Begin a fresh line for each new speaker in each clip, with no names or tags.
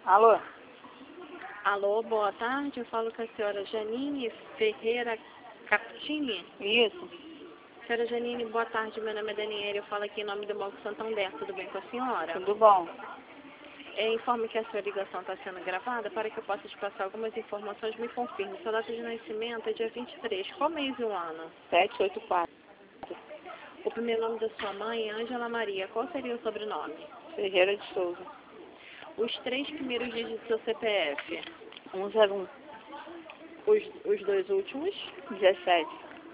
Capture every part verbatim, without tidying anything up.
Alô?
Alô, boa tarde. Eu falo com a senhora Janine Ferreira Captini.
Isso.
Senhora Janine, boa tarde. Meu nome é Daniela. Eu falo aqui em nome do Banco Santander. Tudo bem com a senhora?
Tudo bom?
É, informe que a sua ligação está sendo gravada para que eu possa te passar algumas informações. Me confirme. Sua data de nascimento é dia vinte e três. Qual mês e o ano?
sete oito quatro.
O primeiro nome da sua mãe é Ângela Maria. Qual seria o sobrenome?
Ferreira de Souza.
Os três primeiros dígitos do seu C P F.
um zero um.
Os, os dois últimos.
dezessete.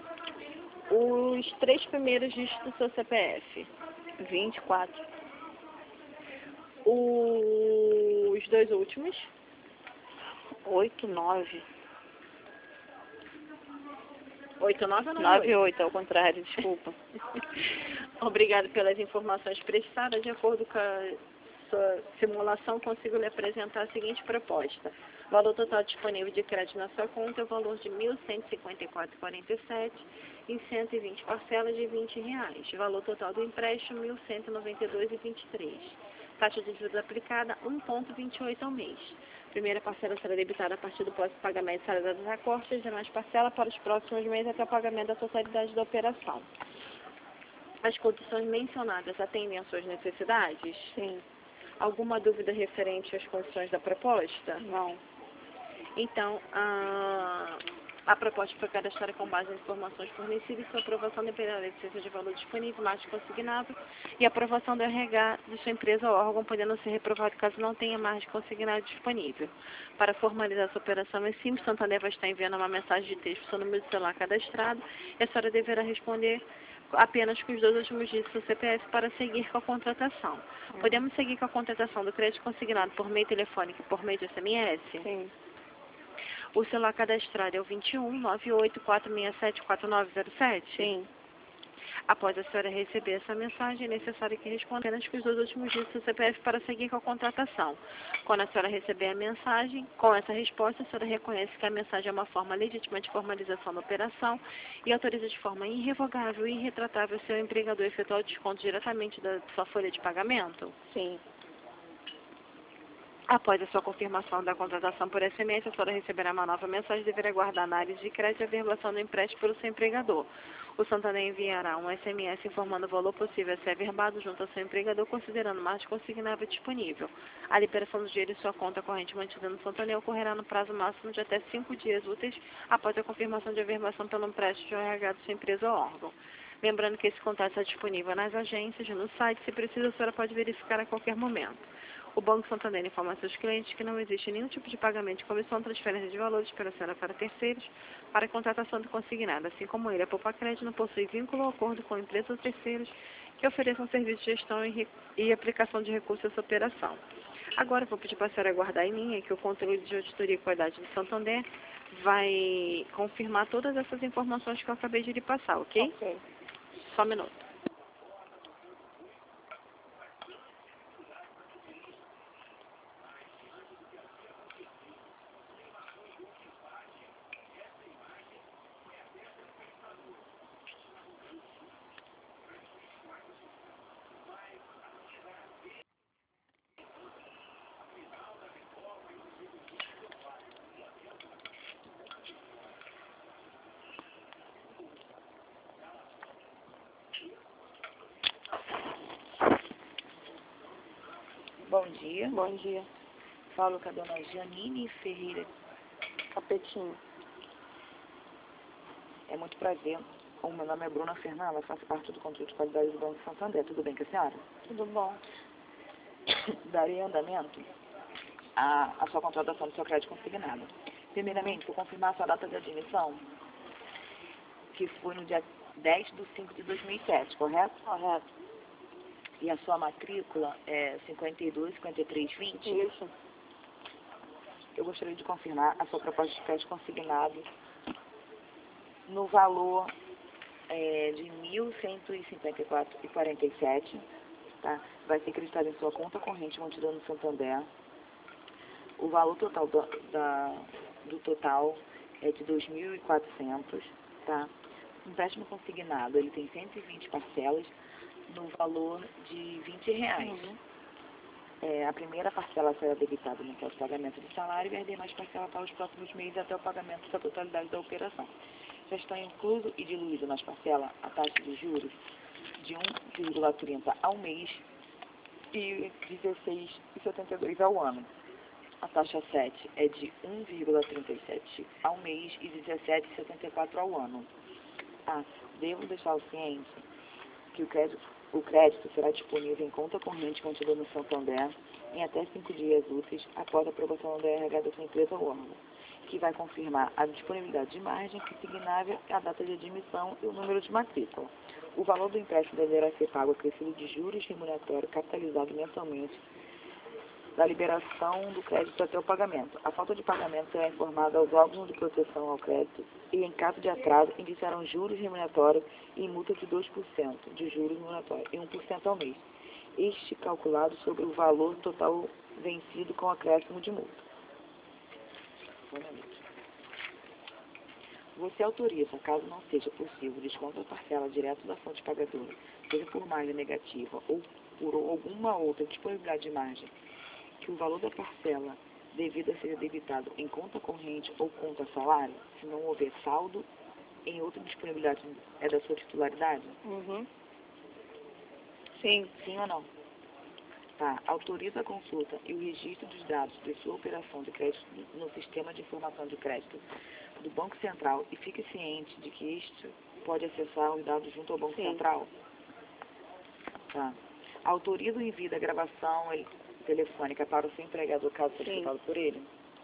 Os três primeiros dígitos do seu C P F.
vinte e quatro.
Os dois últimos.
oito nove.
oito nove ou
nove oito, ao contrário, desculpa.
Obrigado pelas informações prestadas. De acordo com a sua simulação, consigo lhe apresentar a seguinte proposta. Valor total disponível de crédito na sua conta é o valor de mil cento e cinquenta e quatro vírgula quarenta e sete em cento e vinte parcelas de vinte reais. Valor total do empréstimo, mil cento e noventa e dois vírgula vinte e três. Taxa de juros aplicada, um vírgula vinte e oito ao mês. Primeira parcela será debitada a partir do próximo pagamento salariado da corte, as demais parcelas para os próximos meses até o pagamento da totalidade da operação. As condições mencionadas atendem às suas necessidades?
Sim.
Alguma dúvida referente às condições da proposta?
Não.
Então, a, a proposta foi cadastrada com base nas informações fornecidas e sua aprovação dependerá da licença de valor disponível, margem consignado e aprovação do R H de sua empresa ou órgão, podendo ser reprovado caso não tenha margem consignado disponível. Para formalizar essa operação, é simples, Santander vai estar enviando uma mensagem de texto para o seu número de celular cadastrado e a senhora deverá responder apenas com os dois últimos dígitos do C P F para seguir com a contratação. Podemos seguir com a contratação do crédito consignado por meio telefônico e por meio de S M S?
Sim.
O celular cadastrado é o vinte e um, nove oito, quatro seis sete, quatro nove zero sete?
Sim.
Após a senhora receber essa mensagem, é necessário que responda apenas com os dois últimos dígitos do C P F para seguir com a contratação. Quando a senhora receber a mensagem, com essa resposta, a senhora reconhece que a mensagem é uma forma legítima de formalização da operação e autoriza de forma irrevogável e irretratável seu empregador a efetuar o desconto diretamente da sua folha de pagamento?
Sim.
Após a sua confirmação da contratação por S M S, a senhora receberá uma nova mensagem e deverá aguardar a análise de crédito e a verbalização do empréstimo pelo seu empregador. O Santander enviará um S M S informando o valor possível a ser averbado junto ao seu empregador, considerando margem consignável disponível. A liberação do dinheiro em sua conta corrente mantida no Santander ocorrerá no prazo máximo de até cinco dias úteis após a confirmação de averbação pelo empréstimo de R H de sua empresa ou órgão. Lembrando que esse contato está disponível nas agências, no site, se precisa, a senhora pode verificar a qualquer momento. O Banco Santander informa a seus clientes que não existe nenhum tipo de pagamento de comissão, transferência de valores pela senhora para terceiros para a contratação do consignado, assim como ele, a Poupa Crédito não possui vínculo ou acordo com empresas ou terceiros que ofereçam serviço de gestão e, e aplicação de recursos a essa operação. Agora, vou pedir para a senhora aguardar em linha que o controle de auditoria e qualidade do Santander vai confirmar todas essas informações que eu acabei de lhe passar, ok?
Ok.
Só um minuto.
Bom dia.
Bom dia.
Falo com a dona Janine Ferreira
Capetinho.
É muito prazer. O meu nome é Bruna Fernanda, faço parte do controle de qualidade do Banco Santander. Tudo bem com a senhora?
Tudo bom.
Darei andamento à, à sua contratação do seu crédito consignado. Primeiramente, vou confirmar a sua data de admissão, que foi no dia dez de cinco de dois mil e sete, correto?
Correto.
E a sua matrícula é cinquenta e dois, cinquenta e três, vinte?
Isso.
Eu gostaria de confirmar a sua proposta de crédito consignado no valor é, de mil cento e cinquenta e quatro vírgula quarenta e sete, tá? Vai ser acreditado em sua conta corrente mantida no Santander. O valor total do, da, do total é de dois mil e quatrocentos, tá? O empréstimo consignado, ele tem cento e vinte parcelas no valor de vinte reais.
Uhum.
É, a primeira parcela será debitada no próximo pagamento de salário e as demais parcelas para os próximos meses até o pagamento da totalidade da operação. Já está incluso e diluído nas parcelas a taxa de juros de um vírgula trinta ao mês e dezesseis vírgula setenta e dois ao ano. A taxa sete é de um vírgula trinta e sete ao mês e dezessete vírgula setenta e quatro ao ano. Ah, devo deixar o ciente que o crédito, o crédito será disponível em conta corrente contida no Santander em até cinco dias úteis após a aprovação da R H da sua empresa ou órgão, que vai confirmar a disponibilidade de margem consignável, a data de admissão e o número de matrícula. O valor do empréstimo deverá ser pago acrescido de juros remuneratórios capitalizado mensalmente da liberação do crédito até o pagamento. A falta de pagamento será informada aos órgãos de proteção ao crédito e, em caso de atraso, iniciarão juros remuneratórios e multa de dois por cento de juros remuneratórios e um por cento ao mês. Este calculado sobre o valor total vencido com acréscimo de multa. Você autoriza, caso não seja possível, desconto da parcela direto da fonte pagadora, seja por margem negativa ou por alguma outra disponibilidade de margem, que o valor da parcela devida seja debitado em conta corrente ou conta salário, se não houver saldo em outra disponibilidade, é da sua titularidade?
Uhum. Sim.
Sim ou não? Tá. Autoriza a consulta e o registro dos dados de sua operação de crédito no sistema de informação de crédito do Banco Central e fique ciente de que este pode acessar os dados junto ao Banco
Sim.
Central. Tá. Autoriza o envio da gravação telefônica para o seu empregador, caso solicitado por ele.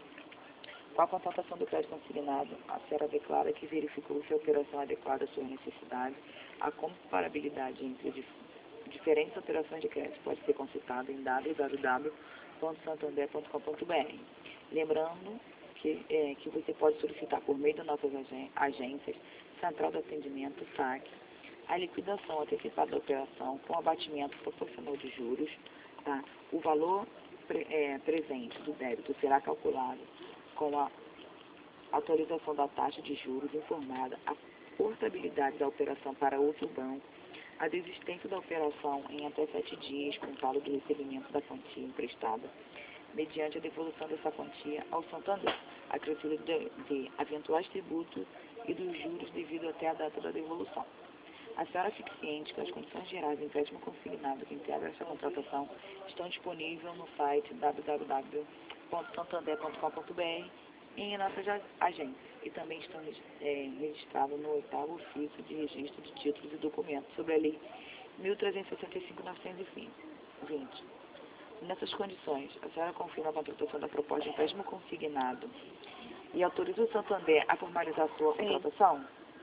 Com a contratação do crédito consignado, a senhora declara que verificou se a operação é adequada às suas necessidades. A comparabilidade entre dif diferentes operações de crédito pode ser consultada em w w w ponto santander ponto com ponto b r. Lembrando que, é, que você pode solicitar por meio das nossas agências, Central de Atendimento, S A C, a liquidação antecipada da operação com abatimento proporcional de juros. Tá? O valor pre, é, presente do débito será calculado com a atualização da taxa de juros informada, a portabilidade da operação para outro banco, a desistência da operação em até sete dias, contado do recebimento da quantia emprestada, mediante a devolução dessa quantia ao Santander, acrescido de, de eventuais tributos e dos juros devido até a data da devolução. A senhora fique ciente que as condições gerais do empréstimo consignado que integra essa contratação estão disponíveis no site w w w ponto santander ponto com ponto b r e em nossas agências, e também estão é, registrados no oitavo ofício de registro de títulos e documentos sobre a Lei mil trezentos e sessenta e cinco, novecentos e vinte. Nessas condições, a senhora confirma a contratação da proposta de empréstimo consignado e autoriza o Santander a formalizar a sua contratação?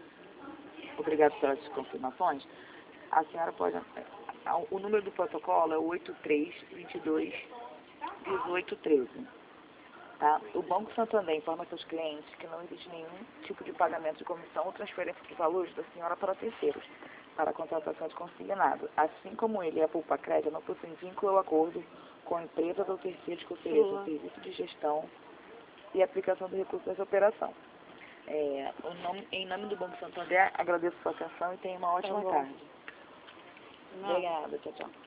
Obrigado pelas confirmações. A senhora pode... O número do protocolo é oito três dois dois um oito um três. Tá? O Banco Santander informa seus clientes que não existe nenhum tipo de pagamento de comissão ou transferência de valores da senhora para terceiros, para a contratação de consignado. Assim como ele e a Poupa Crédito não possuem vínculo ou acordo com a empresa ou terceiros que ofereçam serviço de gestão e aplicação do recurso dessa operação. É, o nome, em nome do Banco Santander, agradeço a sua atenção e tenha uma ótima
Tá bom.
tarde.
Não.
Obrigada, tchau, tchau.